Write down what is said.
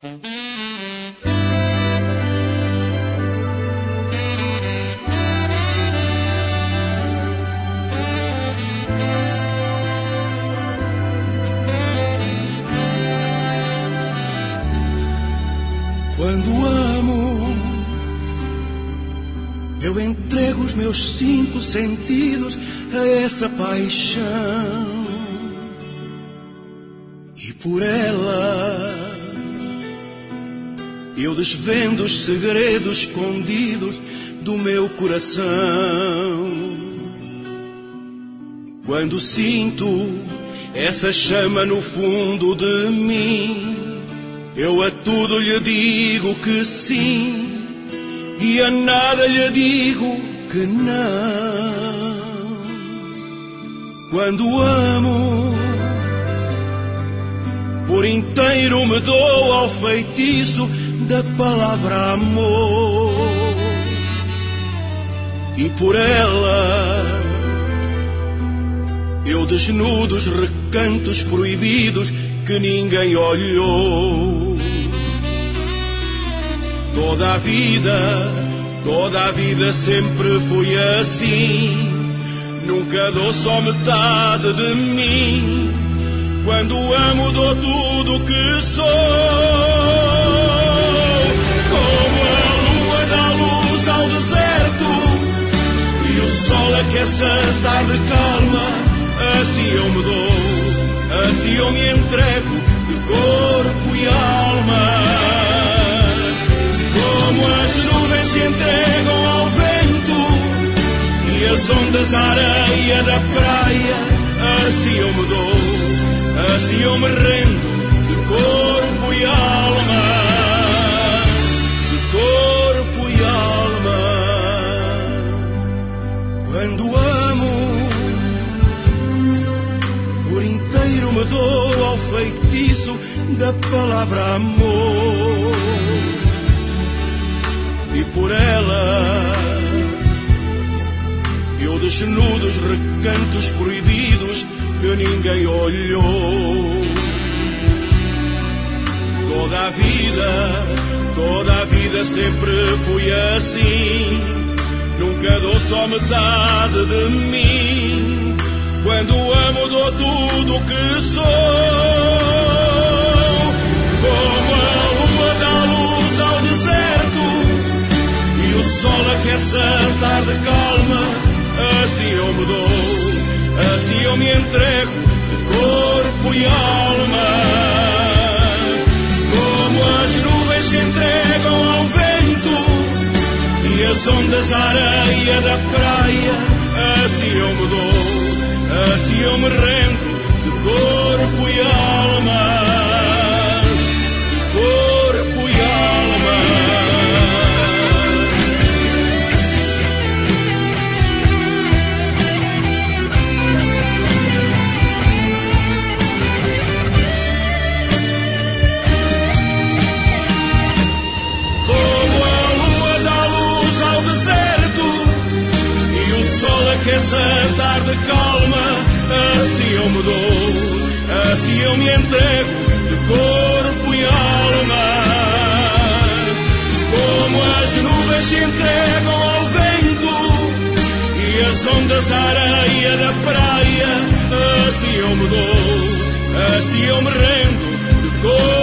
Quando amo, eu entrego os meus 5 sentidos a essa paixão. E por ela eu desvendo os segredos escondidos do meu coração. Quando sinto essa chama no fundo de mim, eu a tudo lhe digo que sim, e a nada lhe digo que não. Quando amo, por inteiro me dou ao feitiço da palavra amor. E por ela eu desnudo os recantos proibidos que ninguém olhou. Toda a vida sempre foi assim. Nunca dou só metade de mim. Quando amo dou tudo o que sou. Como a lua dá luz ao deserto e o sol aquece a tarde calma, assim eu me dou, assim eu me entrego de corpo e alma. Como as nuvens se entregam ao vento e as ondas à areia da praia, assim eu me dou, assim eu me rendo de corpo e alma, de corpo e alma. Quando amo, por inteiro me dou ao feitiço da palavra amor. E por ela eu desnudo os recantos proibidos que ninguém olhou. Toda a vida sempre fui assim. Nunca dou só metade de mim. Quando amo dou tudo o que sou. Como a lua dá luz ao deserto e o sol aquece a tarde calma, assim eu me dou, assim eu me entrego de corpo e alma. Como as nuvens se entregam ao vento e as ondas à areia da praia, assim eu me dou, assim eu me rendo de corpo e alma, de corpo e alma. Aquece a tarde calma, assim eu me dou, assim eu me entrego de corpo e alma. Como as nuvens se entregam ao vento e as ondas à areia da praia, assim eu me dou, assim eu me rendo de corpo